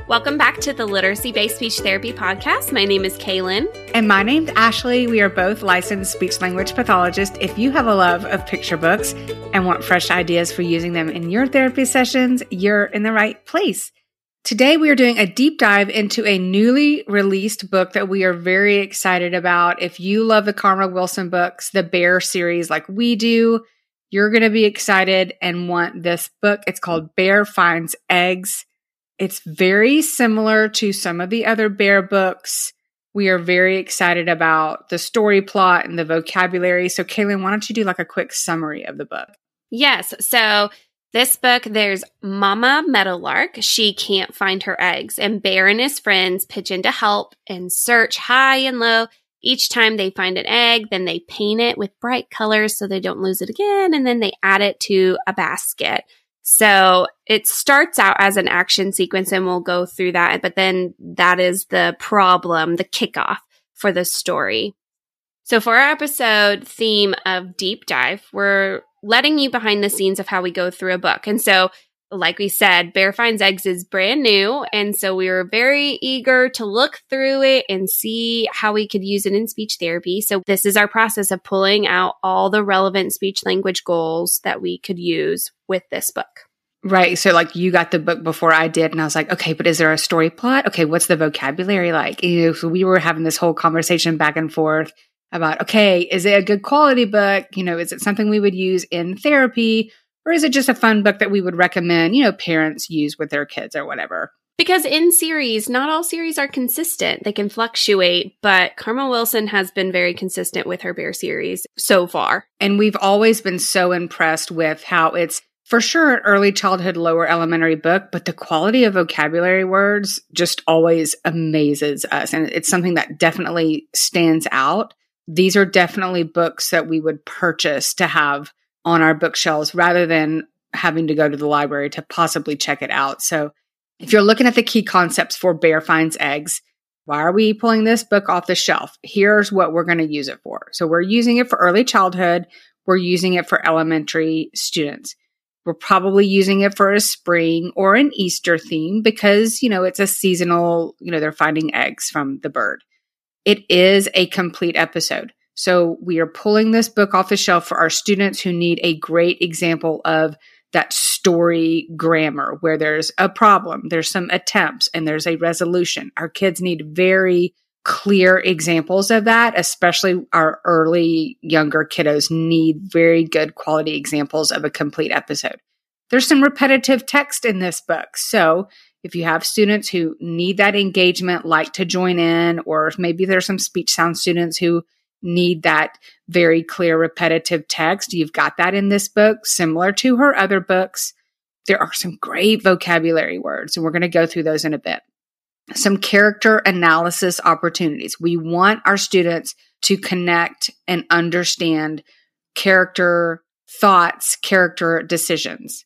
Welcome back to the Literacy-Based Speech Therapy Podcast. My name is Kaylin. And my name's Ashley. We are both licensed speech-language pathologists. If you have a love of picture books and want fresh ideas for using them in your therapy sessions, you're in the right place. Today, we are doing a deep dive into a newly released book that we are very excited about. If you love the Karma Wilson books, the Bear series like we do, you're going to be excited and want this book. It's called Bear Finds Eggs. It's very similar to some of the other Bear books. We are very excited about the story plot and the vocabulary. So, Kaylin, why don't you do like a quick summary of the book? Yes. So this book, there's Mama Meadowlark. She can't find her eggs, and Bear and his friends pitch in to help and search high and low. Each time they find an egg, then they paint it with bright colors so they don't lose it again, and then they add it to a basket. So it starts out as an action sequence, and we'll go through that, but then that is the problem, the kickoff for the story. So for our episode theme of Deep Dive, we're letting you behind the scenes of how we go through a book. And so, like we said, Bear Finds Eggs is brand new, and so we were very eager to look through it and see how we could use it in speech therapy. So this is our process of pulling out all the relevant speech language goals that we could use with this book. Right. So like you got the book before I did, and I was like, okay, but is there a story plot? Okay, what's the vocabulary like? So we were having this whole conversation back and forth about, okay, is it a good quality book? Is it something we would use in therapy? Or is it just a fun book that we would recommend, parents use with their kids or whatever? Because in series, not all series are consistent. They can fluctuate, but Karma Wilson has been very consistent with her Bear series so far. And we've always been so impressed with how it's, for sure, an early childhood, lower elementary book, but the quality of vocabulary words just always amazes us. And it's something that definitely stands out. These are definitely books that we would purchase to have on our bookshelves rather than having to go to the library to possibly check it out. So if you're looking at the key concepts for Bear Finds Eggs, why are we pulling this book off the shelf? Here's what we're going to use it for. So we're using it for early childhood. We're using it for elementary students. We're probably using it for a spring or an Easter theme because, it's a seasonal, they're finding eggs from the bird. It is a complete episode. So we are pulling this book off the shelf for our students who need a great example of that story grammar where there's a problem, there's some attempts, and there's a resolution. Our kids need very clear examples of that, especially our early younger kiddos need very good quality examples of a complete episode. There's some repetitive text in this book. So if you have students who need that engagement, like to join in, or maybe there's some speech sound students who need that very clear repetitive text, you've got that in this book, similar to her other books. There are some great vocabulary words, and we're going to go through those in a bit. Some character analysis opportunities. We want our students to connect and understand character thoughts, character decisions.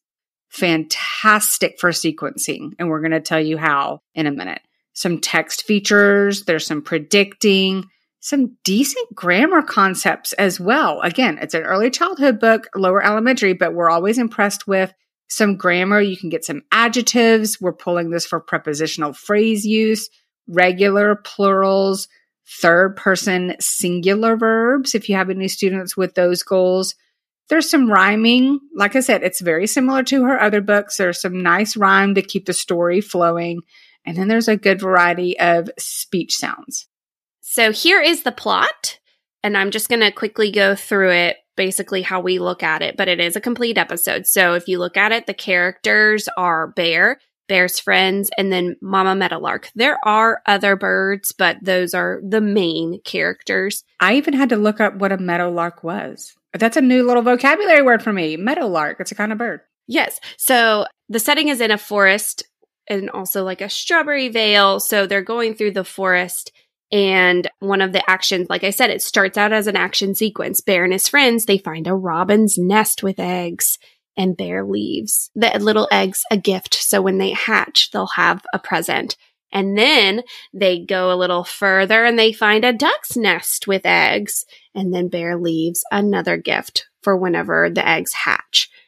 Fantastic for sequencing, and we're going to tell you how in a minute. Some text features, there's some predicting, some decent grammar concepts as well. Again, it's an early childhood book, lower elementary, but we're always impressed with some grammar. You can get some adjectives. We're pulling this for prepositional phrase use, regular plurals, third person singular verbs, if you have any students with those goals. There's some rhyming. Like I said, it's very similar to her other books. There's some nice rhyme to keep the story flowing. And then there's a good variety of speech sounds. So here is the plot, and I'm just going to quickly go through it, basically how we look at it, but it is a complete episode. So if you look at it, the characters are Bear, Bear's friends, and then Mama Meadowlark. There are other birds, but those are the main characters. I even had to look up what a meadowlark was. That's a new little vocabulary word for me. Meadowlark. It's a kind of bird. Yes. So the setting is in a forest and also like a strawberry vale. So they're going through the forest. And one of the actions, like I said, it starts out as an action sequence. Bear and his friends, they find a robin's nest with eggs, and Bear leaves the little eggs a gift. So when they hatch, they'll have a present. And then they go a little further and they find a duck's nest with eggs. And then Bear leaves another gift for whenever the eggs hatch.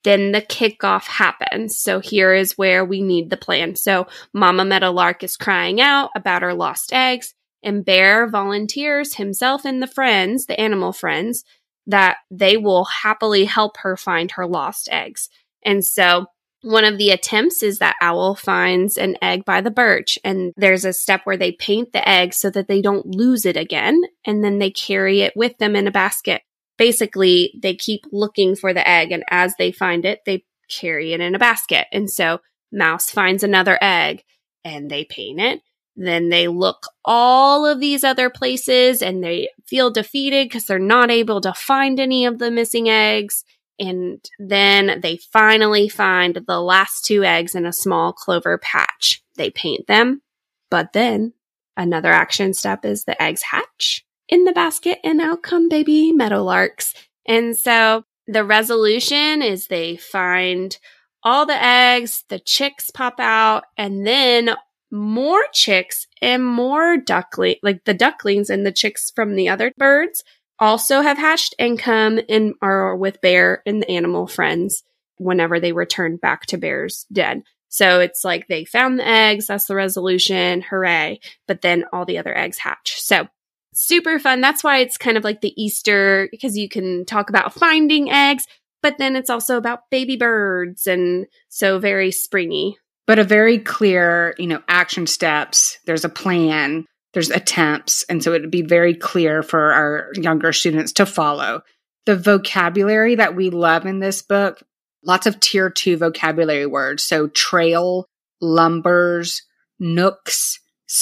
then the kickoff happens. So here is where we need the plan. So Mama Meadowlark is crying out about her lost eggs, and Bear volunteers himself and the friends, the animal friends, that they will happily help her find her lost eggs. And so one of the attempts is that Owl finds an egg by the birch, and there's a step where they paint the egg so that they don't lose it again, and then they carry it with them in a basket. Basically, they keep looking for the egg, and as they find it, they carry it in a basket. And so Mouse finds another egg, and they paint it. Then they look all of these other places, and they feel defeated because they're not able to find any of the missing eggs. And then they finally find the last 2 eggs in a small clover patch. They paint them, but then another action step is the eggs hatch in the basket, and out come baby meadowlarks. And so the resolution is they find all the eggs, the chicks pop out, and then more chicks and more the ducklings and the chicks from the other birds also have hatched and come and are with Bear and the animal friends whenever they return back to Bear's den. So it's like they found the eggs, that's the resolution, hooray, but then all the other eggs hatch. So super fun. That's why it's kind of like the Easter, because you can talk about finding eggs, but then it's also about baby birds, and so very springy. But a very clear, action steps. There's a plan. There's attempts. And so it would be very clear for our younger students to follow. The vocabulary that we love in this book, lots of tier 2 vocabulary words. So trail, lumbers, nooks,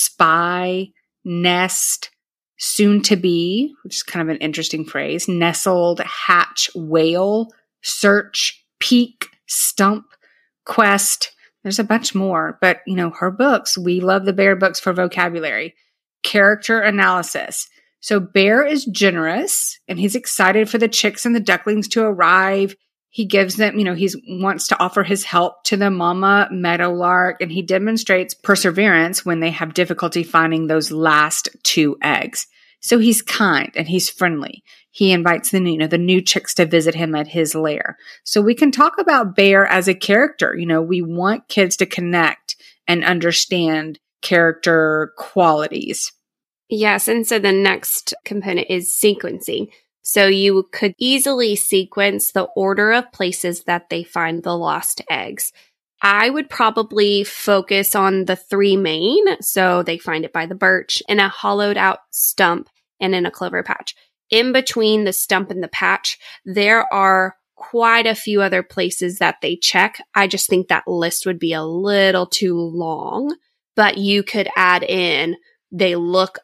spy, nest, soon to be, which is kind of an interesting phrase, nestled, hatch, whale, search, peak, stump, quest. There's a bunch more, but her books, we love the Bear books for vocabulary. Character analysis. So Bear is generous, and he's excited for the chicks and the ducklings to arrive. He gives them, he wants to offer his help to the Mama Meadowlark, and he demonstrates perseverance when they have difficulty finding those last 2 eggs. So he's kind and he's friendly. He invites the new chicks to visit him at his lair. So we can talk about Bear as a character. We want kids to connect and understand character qualities. Yes, and so the next component is sequencing. So you could easily sequence the order of places that they find the lost eggs. I would probably focus on the 3 main. So they find it by the birch, in a hollowed out stump, and in a clover patch. In between the stump and the patch, there are quite a few other places that they check. I just think that list would be a little too long, but you could add in, they look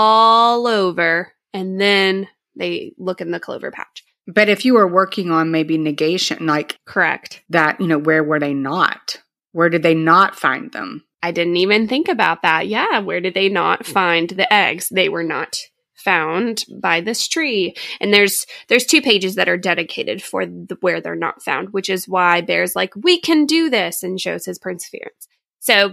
all over, and then they look in the clover patch. But if you were working on maybe negation, like correct, that, where were they not? Where did they not find them? I didn't even think about that. Yeah, where did they not find the eggs? They were not found by this tree. And there's 2 pages that are dedicated for where they're not found, which is why Bear's like, we can do this, and shows his perseverance. So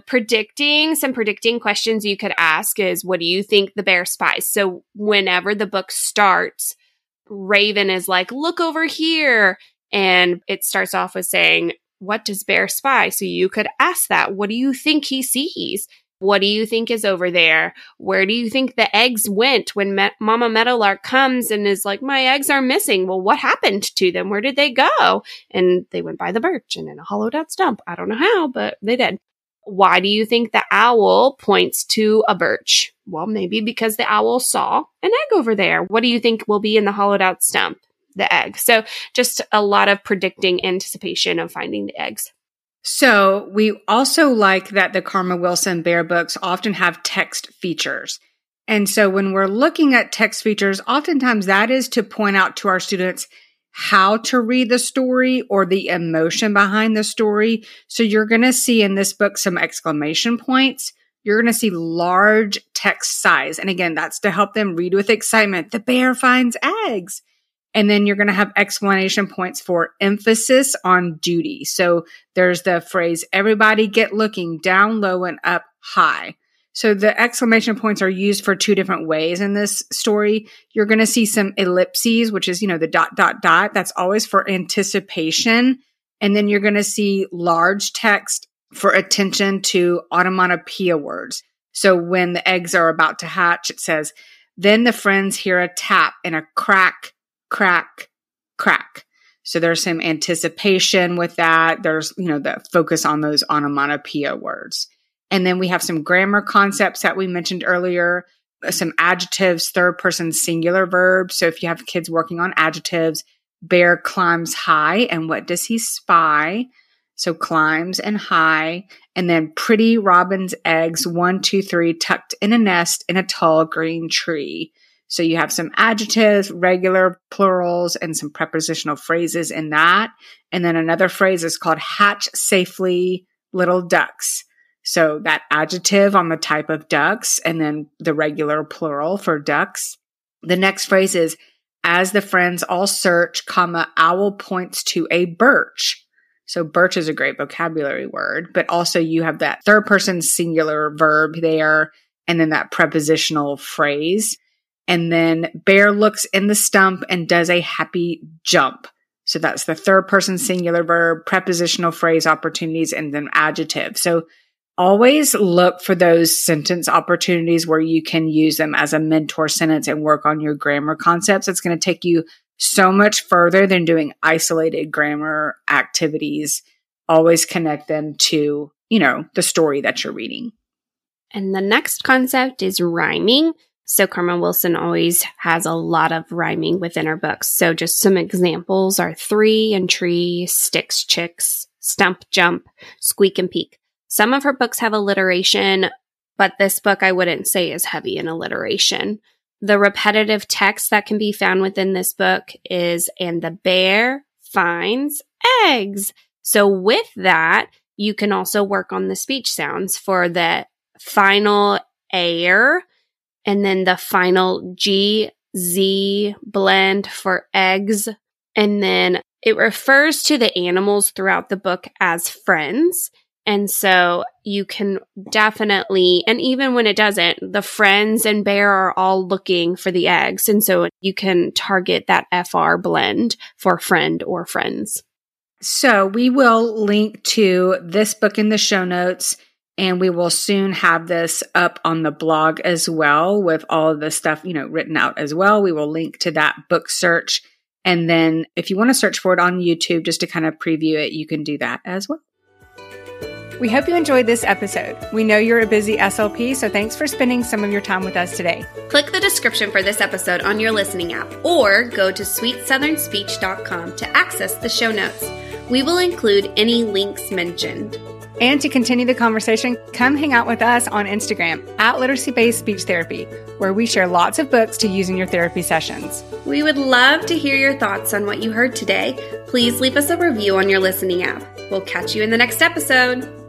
some predicting questions you could ask is, what do you think the bear spies? So whenever the book starts, Raven is like, look over here. And it starts off with saying, what does Bear spy? So you could ask that. What do you think he sees? What do you think is over there? Where do you think the eggs went when Mama Meadowlark comes and is like, my eggs are missing? Well, what happened to them? Where did they go? And they went by the birch and in a hollowed out stump. I don't know how, but they did. Why do you think the owl points to a birch? Well, maybe because the owl saw an egg over there. What do you think will be in the hollowed out stump? The egg. So just a lot of predicting anticipation of finding the eggs. So we also like that the Karma Wilson Bear books often have text features. And so when we're looking at text features, oftentimes that is to point out to our students how to read the story or the emotion behind the story. So you're going to see in this book some exclamation points. You're going to see large text size. And again, that's to help them read with excitement. The bear finds eggs. And then you're going to have explanation points for emphasis on duty. So there's the phrase, everybody get looking down low and up high. So the exclamation points are used for 2 different ways in this story. You're going to see some ellipses, which is, the ... That's always for anticipation. And then you're going to see large text for attention to onomatopoeia words. So when the eggs are about to hatch, it says, then the friends hear a tap and a crack, crack, crack. So there's some anticipation with that. There's, the focus on those onomatopoeia words. And then we have some grammar concepts that we mentioned earlier, some adjectives, third person singular verbs. So if you have kids working on adjectives, Bear climbs high. And what does he spy? So climbs and high. And then pretty robin's eggs, 1, 2, 3, tucked in a nest in a tall green tree. So you have some adjectives, regular plurals, and some prepositional phrases in that. And then another phrase is called hatch safely, little ducks. So that adjective on the type of ducks, and then the regular plural for ducks. The next phrase is, as the friends all search, owl points to a birch. So birch is a great vocabulary word, but also you have that third person singular verb there, and then that prepositional phrase. And then Bear looks in the stump and does a happy jump. So that's the third person singular verb, prepositional phrase opportunities, and then adjective. So always look for those sentence opportunities where you can use them as a mentor sentence and work on your grammar concepts. It's going to take you so much further than doing isolated grammar activities. Always connect them to, the story that you're reading. And the next concept is rhyming. So Carmen Wilson always has a lot of rhyming within her books. So just some examples are three and tree, sticks, chicks, stump, jump, squeak, and peak. Some of her books have alliteration, but this book I wouldn't say is heavy in alliteration. The repetitive text that can be found within this book is, and the bear finds eggs. So with that, you can also work on the speech sounds for the final air, and then the final G-Z blend for eggs. And then it refers to the animals throughout the book as friends. And so you can definitely, and even when it doesn't, the friends and bear are all looking for the eggs. And so you can target that FR blend for friend or friends. So we will link to this book in the show notes. And we will soon have this up on the blog as well with all of the stuff, written out as well. We will link to that book search. And then if you want to search for it on YouTube just to kind of preview it, you can do that as well. We hope you enjoyed this episode. We know you're a busy SLP, so thanks for spending some of your time with us today. Click the description for this episode on your listening app or go to sweetsouthernspeech.com to access the show notes. We will include any links mentioned. And to continue the conversation, come hang out with us on Instagram at Literacy-Based Speech Therapy, where we share lots of books to use in your therapy sessions. We would love to hear your thoughts on what you heard today. Please leave us a review on your listening app. We'll catch you in the next episode.